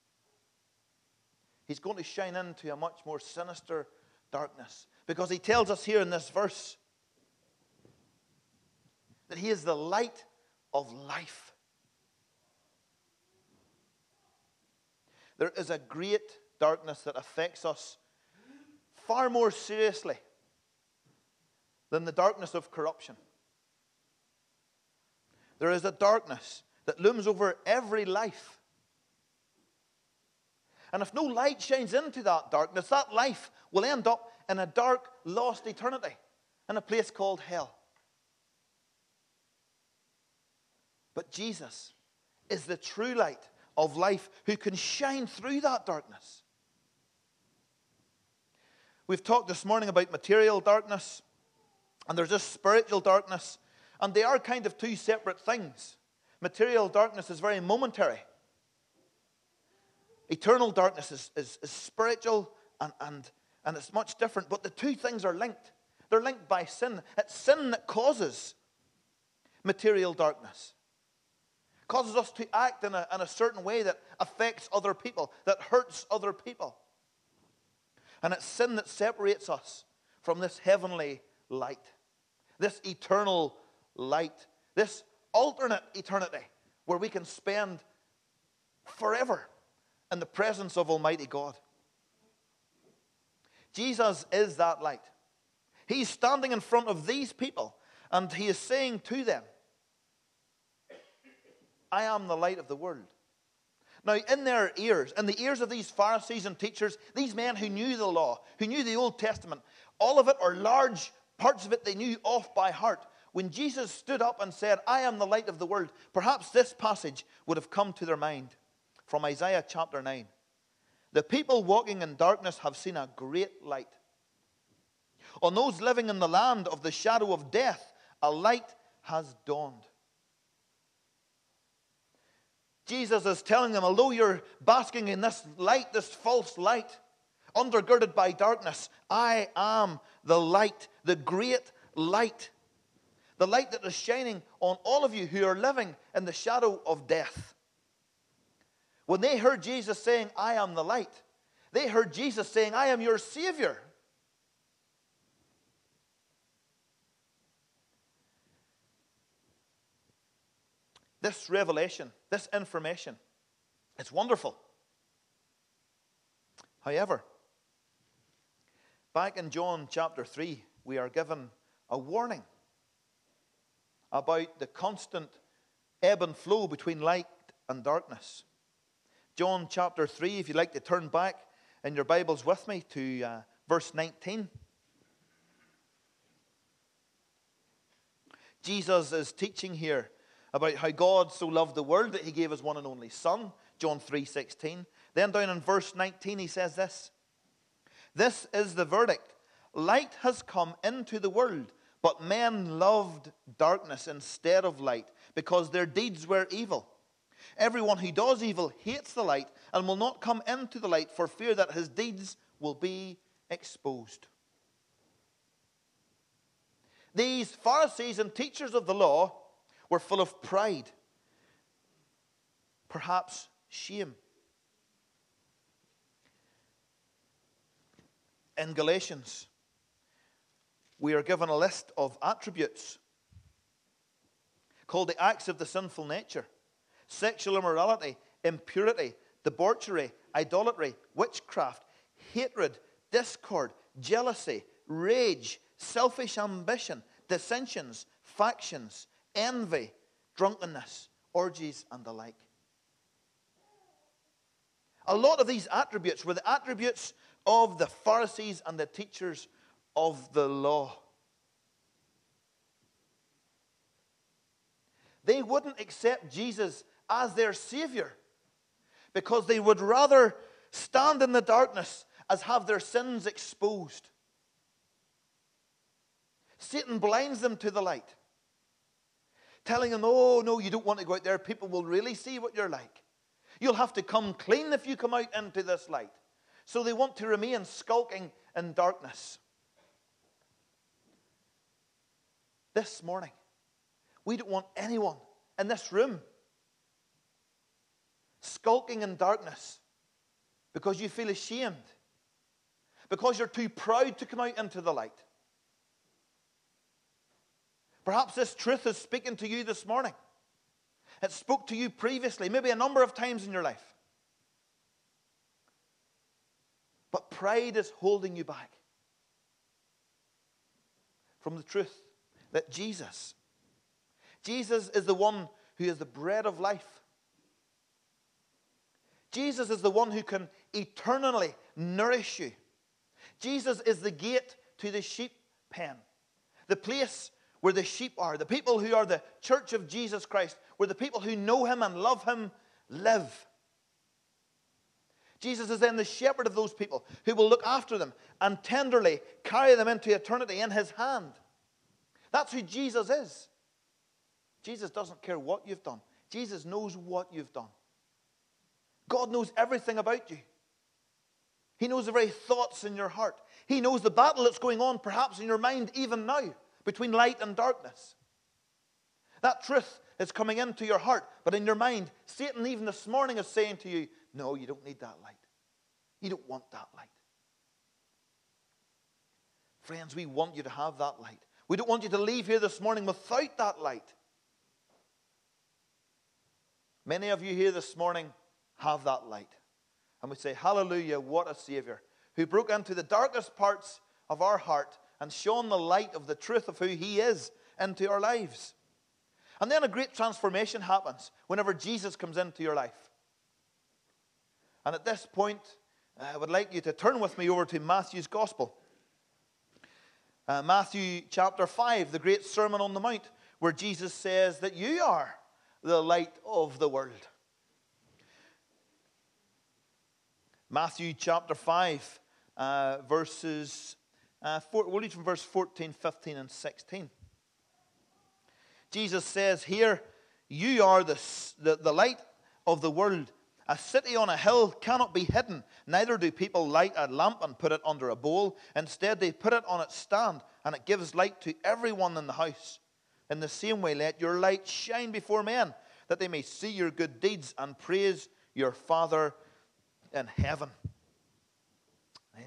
he's going to shine into a much more sinister darkness. Because he tells us here in this verse that he is the light of life. There is a great darkness that affects us far more seriously than the darkness of corruption. There is a darkness that looms over every life. And if no light shines into that darkness, that life will end up in a dark, lost eternity in a place called hell. But Jesus is the true light of life who can shine through that darkness. We've talked this morning about material darkness, and there's this spiritual darkness, and they are kind of two separate things. Material darkness is very momentary. Eternal darkness is spiritual and it's much different, but the two things are linked. They're linked by sin. It's sin that causes material darkness. Causes us to act in a certain way that affects other people, that hurts other people. And it's sin that separates us from this heavenly light, this eternal light, this alternate eternity where we can spend forever in the presence of Almighty God. Jesus is that light. He's standing in front of these people and he is saying to them, I am the light of the world. Now, in their ears, in the ears of these Pharisees and teachers, these men who knew the law, who knew the Old Testament, all of it, or large parts of it, they knew off by heart. When Jesus stood up and said, I am the light of the world, perhaps this passage would have come to their mind from Isaiah chapter 9. The people walking in darkness have seen a great light. On those living in the land of the shadow of death, a light has dawned. Jesus is telling them, although you're basking in this light, this false light, undergirded by darkness, I am the light, the great light. The light that is shining on all of you who are living in the shadow of death. When they heard Jesus saying, I am the light, They heard Jesus saying, I am your Savior. This revelation, this information, it's wonderful. However, back in John chapter 3, we are given a warning about the constant ebb and flow between light and darkness. John chapter 3, if you'd like to turn back in your Bibles with me to verse 19. Jesus is teaching here about how God so loved the world that he gave his one and only Son, John 3:16. Then down in verse 19 he says this. This is the verdict. Light has come into the world, but men loved darkness instead of light, because their deeds were evil. Everyone who does evil hates the light and will not come into the light for fear that his deeds will be exposed. These Pharisees and teachers of the law were full of pride, perhaps shame. In Galatians, we are given a list of attributes called the acts of the sinful nature: sexual immorality, impurity, debauchery, idolatry, witchcraft, hatred, discord, jealousy, rage, selfish ambition, dissensions, factions, envy, drunkenness, orgies, and the like. A lot of these attributes were the attributes of the Pharisees and the teachers of the law. They wouldn't accept Jesus as their Savior because they would rather stand in the darkness as have their sins exposed. Satan blinds them to the light, telling them, oh, no, you don't want to go out there. People will really see what you're like. You'll have to come clean if you come out into this light. So they want to remain skulking in darkness. This morning, we don't want anyone in this room skulking in darkness because you feel ashamed, because you're too proud to come out into the light. Perhaps this truth is speaking to you this morning. It spoke to you previously, maybe a number of times in your life. But pride is holding you back from the truth that Jesus is the one who is the bread of life. Jesus is the one who can eternally nourish you. Jesus is the gate to the sheep pen, the place where the sheep are. The people who are the church of Jesus Christ, where the people who know him and love him live. Jesus is then the shepherd of those people who will look after them and tenderly carry them into eternity in his hand. That's who Jesus is. Jesus doesn't care what you've done. Jesus knows what you've done. God knows everything about you. He knows the very thoughts in your heart. He knows the battle that's going on perhaps in your mind even now between light and darkness. That truth is coming into your heart, but in your mind, Satan even this morning is saying to you, no, you don't need that light. You don't want that light. Friends, we want you to have that light. We don't want you to leave here this morning without that light. Many of you here this morning have that light. And we say, hallelujah, what a Savior, who broke into the darkest parts of our heart and shone the light of the truth of who he is into our lives. And then a great transformation happens whenever Jesus comes into your life. And at this point, I would like you to turn with me over to Matthew's Gospel. Matthew chapter 5, the great Sermon on the Mount, where Jesus says that you are the light of the world. Matthew chapter 5, verses, we'll read from verse 14, 15, and 16. Jesus says here, you are the light of the world. A city on a hill cannot be hidden. Neither do people light a lamp and put it under a bowl. Instead, they put it on its stand, and it gives light to everyone in the house. In the same way, let your light shine before men, that they may see your good deeds and praise your Father in heaven.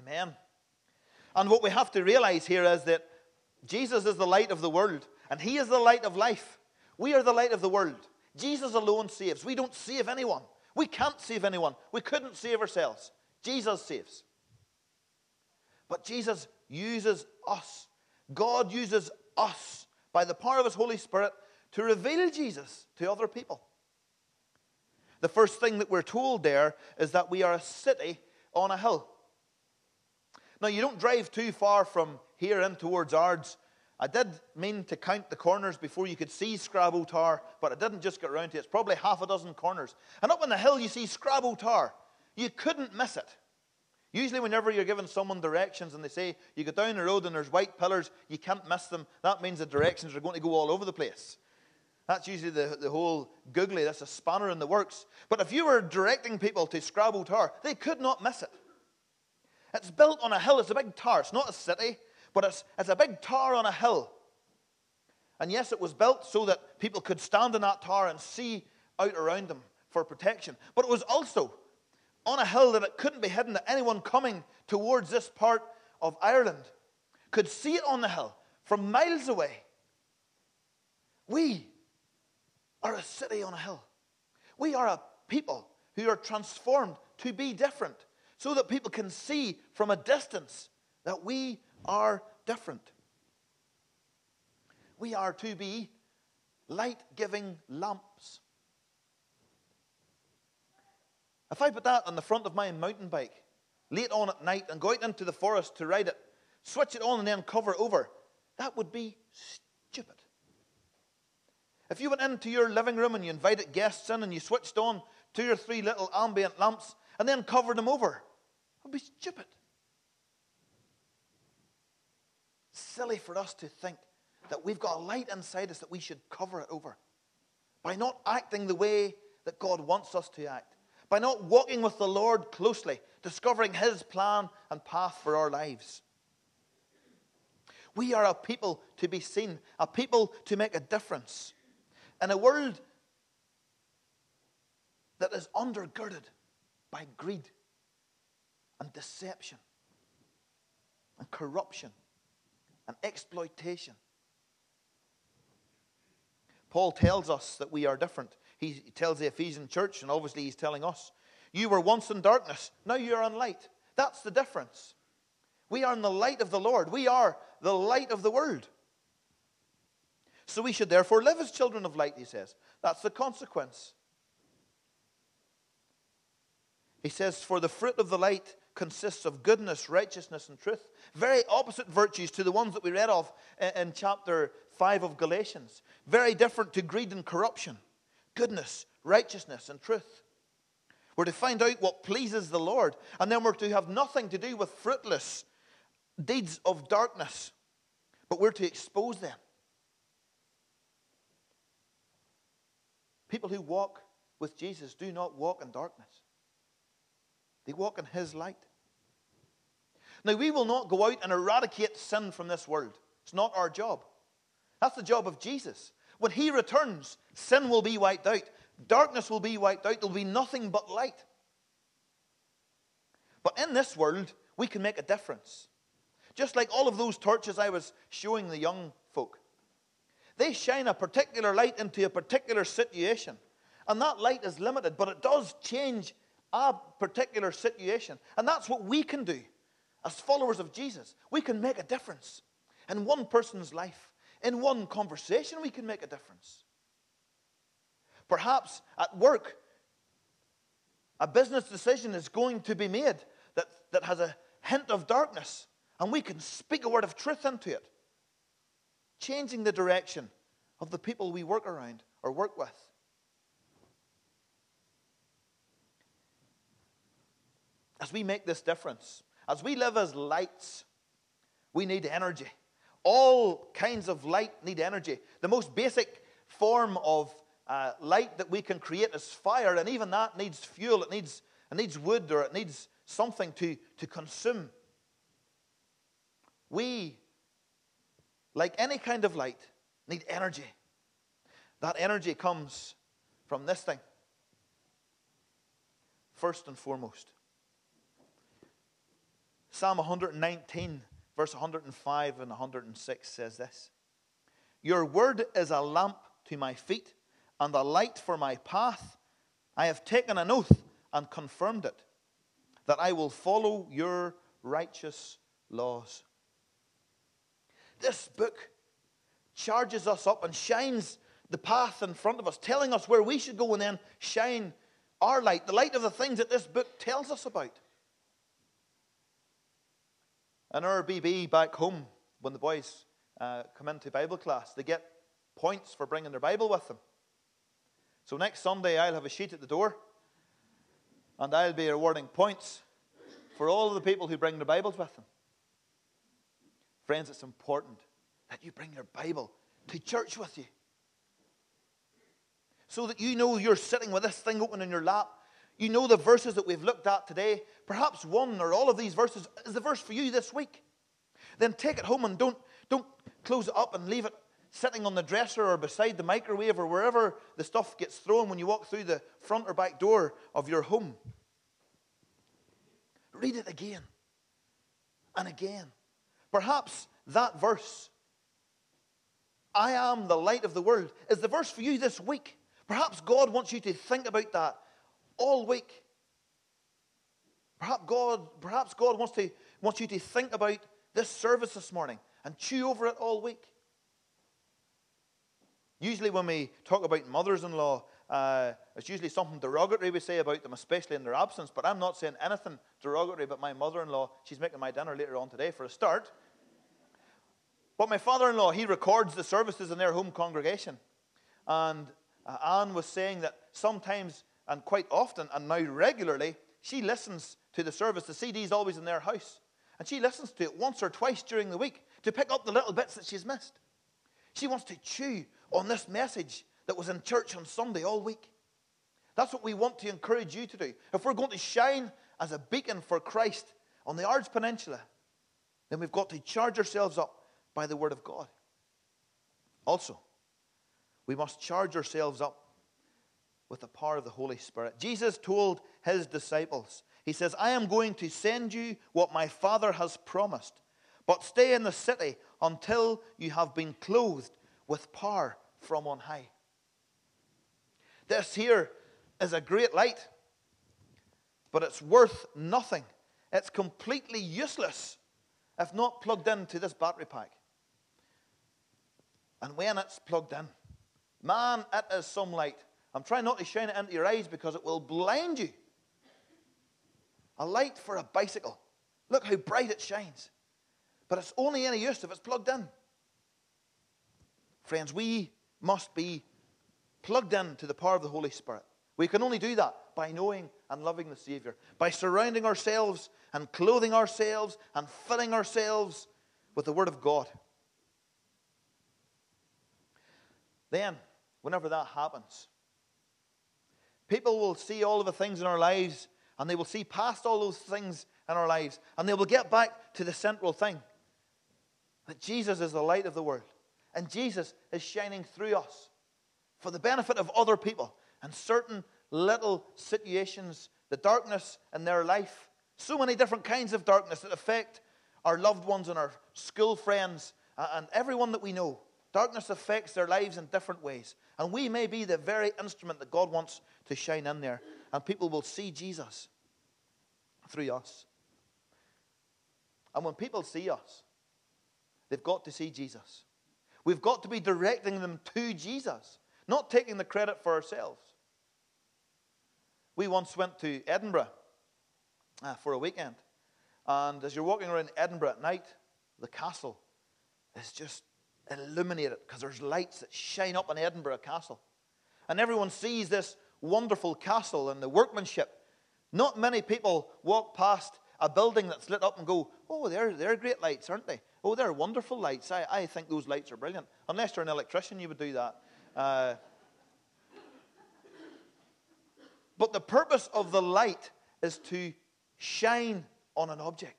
Amen. And what we have to realize here is that Jesus is the light of the world, and he is the light of life. We are the light of the world. Jesus alone saves. We don't save anyone. We can't save anyone. We couldn't save ourselves. Jesus saves. But Jesus uses us. God uses us by the power of his Holy Spirit to reveal Jesus to other people. The first thing that we're told there is that we are a city on a hill. Now, you don't drive too far from here in towards Ards. I did mean to count the corners before you could see Scrabo Tower, but I didn't just get around to it. It's probably half a dozen corners. And up on the hill you see Scrabo Tower. You couldn't miss it. Usually whenever you're giving someone directions and they say you go down the road and there's white pillars, you can't miss them. That means the directions are going to go all over the place. That's usually the whole googly. That's a spanner in the works. But if you were directing people to Scrabo Tower, they could not miss it. It's built on a hill. It's a big tower. It's not a city, but it's a big tower on a hill. And yes, it was built so that people could stand in that tower and see out around them for protection. But it was also on a hill that it couldn't be hidden, that anyone coming towards this part of Ireland could see it on the hill from miles away. We are a city on a hill. We are a people who are transformed to be different, so that people can see from a distance that we are different. We are to be light-giving lamps. If I put that on the front of my mountain bike late on at night and go out into the forest to ride it, switch it on and then cover it over, that would be stupid. If you went into your living room and you invited guests in and you switched on 2 or 3 little ambient lamps and then covered them over, it would be stupid. Silly for us to think that we've got a light inside us that we should cover it over. By not acting the way that God wants us to act. By not walking with the Lord closely, discovering his plan and path for our lives. We are a people to be seen, a people to make a difference. In a world that is undergirded by greed and deception and corruption and exploitation. Paul tells us that we are different. He tells the Ephesian church, and obviously he's telling us, you were once in darkness, now you are in light. That's the difference. We are in the light of the Lord. We are the light of the world. So we should therefore live as children of light, he says. That's the consequence. He says, for the fruit of the light consists of goodness, righteousness, and truth. Very opposite virtues to the ones that we read of in chapter 5 of Galatians. Very different to greed and corruption. Goodness, righteousness, and truth. We're to find out what pleases the Lord. And then we're to have nothing to do with fruitless deeds of darkness. But we're to expose them. People who walk with Jesus do not walk in darkness. They walk in his light. Now, we will not go out and eradicate sin from this world. It's not our job. That's the job of Jesus. When he returns, sin will be wiped out. Darkness will be wiped out. There will be nothing but light. But in this world, we can make a difference. Just like all of those torches I was showing the young folk. They shine a particular light into a particular situation. And that light is limited, but it does change a particular situation. And that's what we can do as followers of Jesus. We can make a difference in one person's life. In one conversation, we can make a difference. Perhaps at work, a business decision is going to be made that has a hint of darkness. And we can speak a word of truth into it. Changing the direction of the people we work around or work with. As we make this difference, as we live as lights, we need energy. All kinds of light need energy. The most basic form of light that we can create is fire, and even that needs fuel. It needs wood, or it needs something to consume. We, like any kind of light, need energy. That energy comes from this thing. First and foremost. Psalm 119, verse 105 and 106 says this. Your word is a lamp to my feet and a light for my path. I have taken an oath and confirmed it, that I will follow your righteous laws. This book charges us up and shines the path in front of us, telling us where we should go and then shine our light, the light of the things that this book tells us about. In our BB back home, when the boys come into Bible class, they get points for bringing their Bible with them. So next Sunday, I'll have a sheet at the door, and I'll be awarding points for all of the people who bring their Bibles with them. Friends, it's important that you bring your Bible to church with you, so that you know you're sitting with this thing open in your lap. You know the verses that we've looked at today. Perhaps one or all of these verses is the verse for you this week. Then take it home and don't close it up and leave it sitting on the dresser or beside the microwave or wherever the stuff gets thrown when you walk through the front or back door of your home. Read it again and again. Perhaps that verse, I am the light of the world, is the verse for you this week. Perhaps God wants you to think about that all week. Perhaps God wants you to think about this service this morning and chew over it all week. Usually when we talk about mothers-in-law, it's usually something derogatory we say about them, especially in their absence. But I'm not saying anything derogatory about my mother-in-law. She's making my dinner later on today for a start. But my father-in-law, he records the services in their home congregation. And Anne was saying that sometimes and quite often and now regularly, she listens to the service. The CD's always in their house. And she listens to it once or twice during the week to pick up the little bits that she's missed. She wants to chew on this message that was in church on Sunday all week. That's what we want to encourage you to do. If we're going to shine as a beacon for Christ on the Ards Peninsula, then we've got to charge ourselves up by the Word of God. Also, we must charge ourselves up with the power of the Holy Spirit. Jesus told his disciples, he says, I am going to send you what my Father has promised, but stay in the city until you have been clothed with power from on high. This here is a great light, but it's worth nothing. It's completely useless if not plugged into this battery pack. And when it's plugged in, man, it is some light. I'm trying not to shine it into your eyes because it will blind you. A light for a bicycle. Look how bright it shines. But it's only any use if it's plugged in. Friends, we must be plugged in to the power of the Holy Spirit. We can only do that by knowing and loving the Savior, by surrounding ourselves and clothing ourselves and filling ourselves with the Word of God. Then, whenever that happens, people will see all of the things in our lives, and they will see past all those things in our lives, and they will get back to the central thing, that Jesus is the light of the world, and Jesus is shining through us for the benefit of other people and certain little situations, the darkness in their life, so many different kinds of darkness that affect our loved ones and our school friends and everyone that we know. Darkness affects their lives in different ways. And we may be the very instrument that God wants to shine in there. And people will see Jesus through us. And when people see us, they've got to see Jesus. We've got to be directing them to Jesus, not taking the credit for ourselves. We once went to Edinburgh for a weekend. And as you're walking around Edinburgh at night, the castle is just illuminated because there's lights that shine up in Edinburgh Castle. And everyone sees this wonderful castle and the workmanship. Not many people walk past a building that's lit up and go, oh, they're great lights, aren't they? Oh, they're wonderful lights. I think those lights are brilliant. Unless you're an electrician, you would do that. But the purpose of the light is to shine on an object.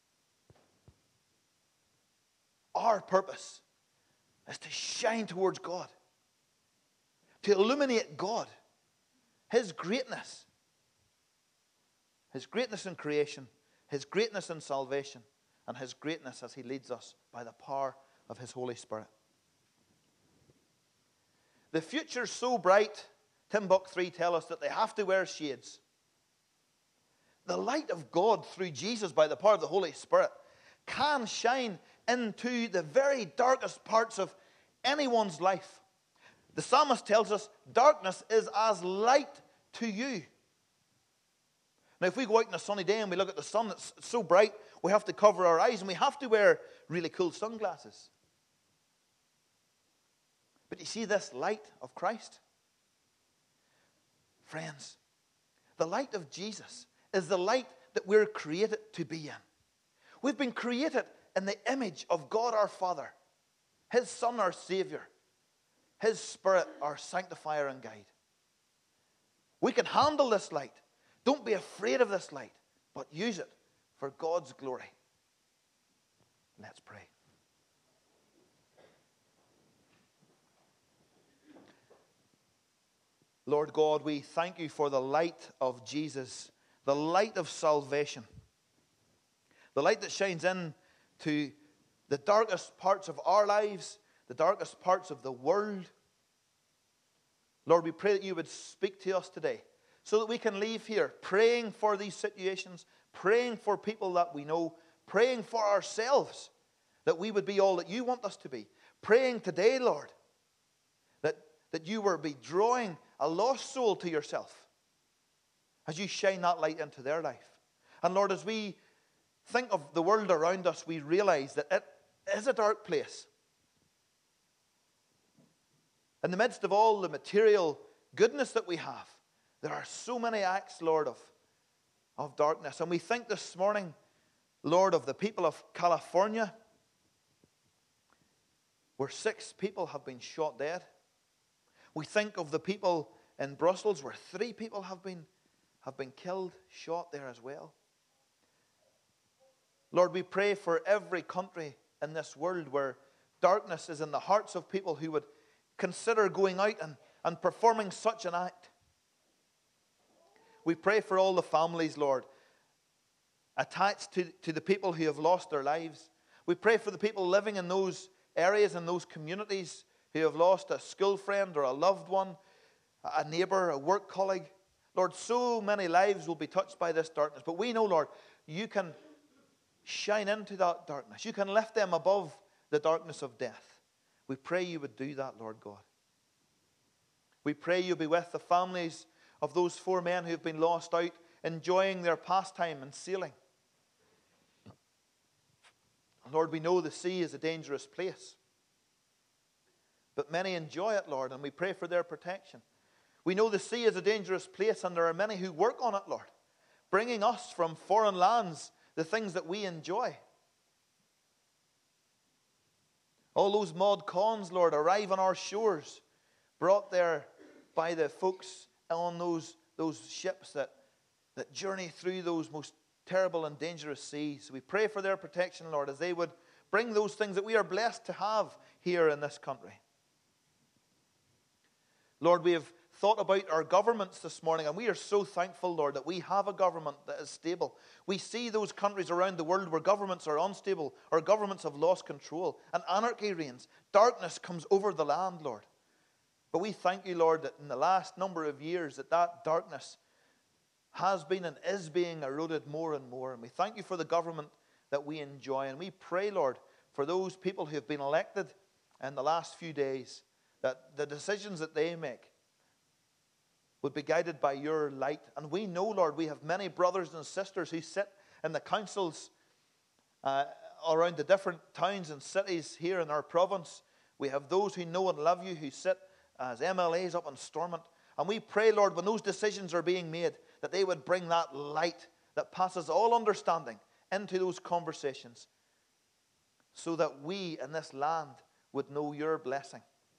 Our purpose is to shine towards God, to illuminate God, His greatness in creation, His greatness in salvation, and His greatness as He leads us by the power of His Holy Spirit. The future's so bright, Timbuk 3 tell us that they have to wear shades. The light of God through Jesus by the power of the Holy Spirit can shine into the very darkest parts of anyone's life. The psalmist tells us darkness is as light to you. Now, if we go out on a sunny day and we look at the sun that's so bright, we have to cover our eyes and we have to wear really cool sunglasses. But you see this light of Christ? Friends, the light of Jesus is the light that we're created to be in. We've been created in the image of God our Father, His Son our Savior, His Spirit our sanctifier and guide. We can handle this light. Don't be afraid of this light, but use it for God's glory. Let's pray. Lord God, we thank you for the light of Jesus, the light of salvation, the light that shines into the darkest parts of our lives, the darkest parts of the world. Lord, we pray that you would speak to us today so that we can leave here praying for these situations, praying for people that we know, praying for ourselves, that we would be all that you want us to be. Praying today, Lord, that you will be drawing a lost soul to yourself as you shine that light into their life. And Lord, as we think of the world around us, we realize that it is a dark place. In the midst of all the material goodness that we have, there are so many acts, Lord, of darkness. And we think this morning, Lord, of the people of California, where 6 people have been shot dead. We think of the people in Brussels, where 3 people have been killed, shot there as well. Lord, we pray for every country in this world where darkness is in the hearts of people who would consider going out and performing such an act. We pray for all the families, Lord, attached to the people who have lost their lives. We pray for the people living in those areas and those communities who have lost a school friend or a loved one, a neighbor, a work colleague. Lord, so many lives will be touched by this darkness. But we know, Lord, you can shine into that darkness. You can lift them above the darkness of death. We pray you would do that, Lord God. We pray you'll be with the families of those 4 men who have been lost out, enjoying their pastime and sailing. Lord, we know the sea is a dangerous place, but many enjoy it, Lord, and we pray for their protection. We know the sea is a dangerous place, and there are many who work on it, Lord, bringing us from foreign lands the things that we enjoy. All those mod cons, Lord, arrive on our shores, brought there by the folks on those ships that journey through those most terrible and dangerous seas. We pray for their protection, Lord, as they would bring those things that we are blessed to have here in this country. Lord, we have thought about our governments this morning, and we are so thankful, Lord, that we have a government that is stable. We see those countries around the world where governments are unstable, or governments have lost control, and anarchy reigns. Darkness comes over the land, Lord. But we thank you, Lord, that in the last number of years that darkness has been and is being eroded more and more. And we thank you for the government that we enjoy. And we pray, Lord, for those people who have been elected in the last few days, that the decisions that they make would be guided by your light. And we know, Lord, we have many brothers and sisters who sit in the councils around the different towns and cities here in our province. We have those who know and love you who sit as MLAs up in Stormont. And we pray, Lord, when those decisions are being made, that they would bring that light that passes all understanding into those conversations, so that we in this land would know your blessing.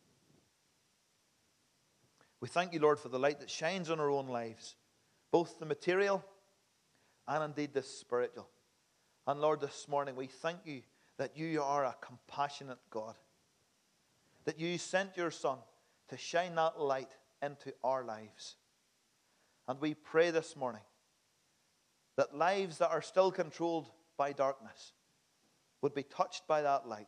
We thank you, Lord, for the light that shines on our own lives, both the material and indeed the spiritual. And Lord, this morning we thank you that you are a compassionate God, that you sent your Son to shine that light into our lives. And we pray this morning that lives that are still controlled by darkness would be touched by that light.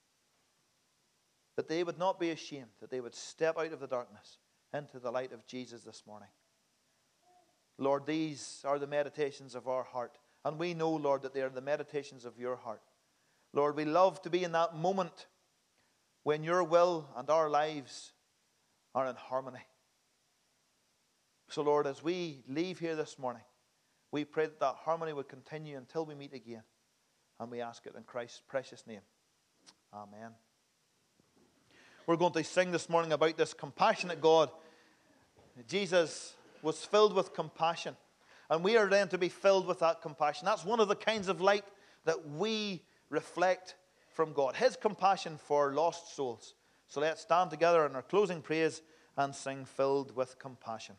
That they would not be ashamed, that they would step out of the darkness into the light of Jesus this morning. Lord, these are the meditations of our heart. And we know, Lord, that they are the meditations of your heart. Lord, we love to be in that moment when your will and our lives are in harmony. So, Lord, as we leave here this morning, we pray that that harmony would continue until we meet again. And we ask it in Christ's precious name. Amen. We're going to sing this morning about this compassionate God. Jesus was filled with compassion. And we are then to be filled with that compassion. That's one of the kinds of light that we reflect from God. His compassion for lost souls. So let's stand together in our closing praise and sing Filled with Compassion.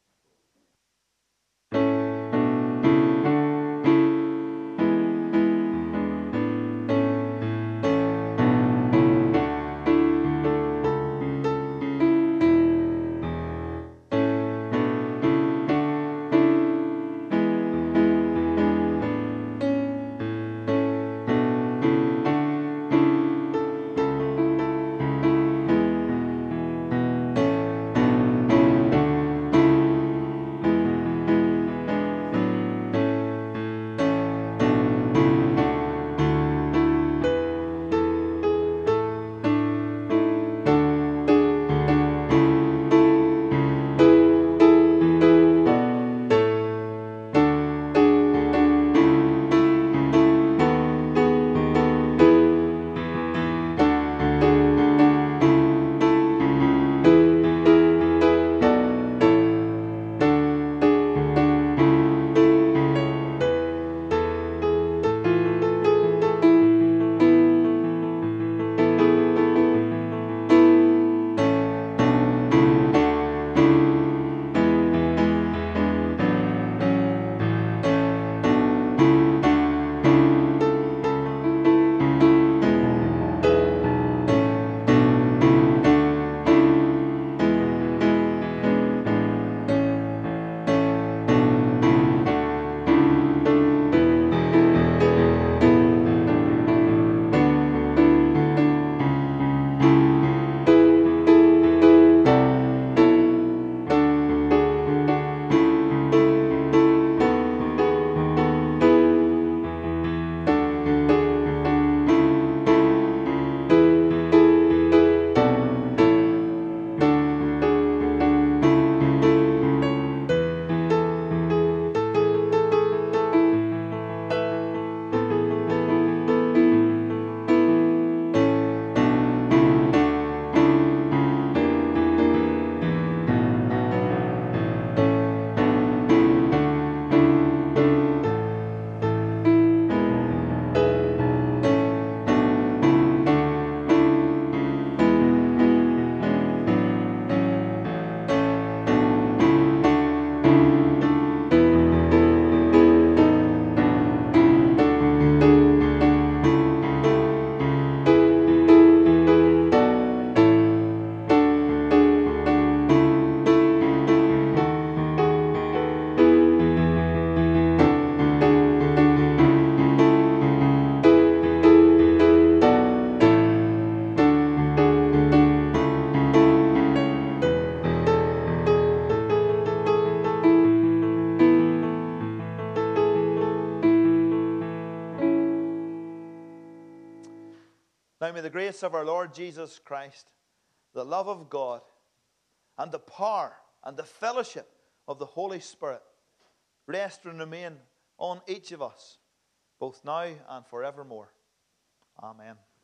Now may the grace of our Lord Jesus Christ, the love of God, and the power and the fellowship of the Holy Spirit rest and remain on each of us, both now and forevermore. Amen.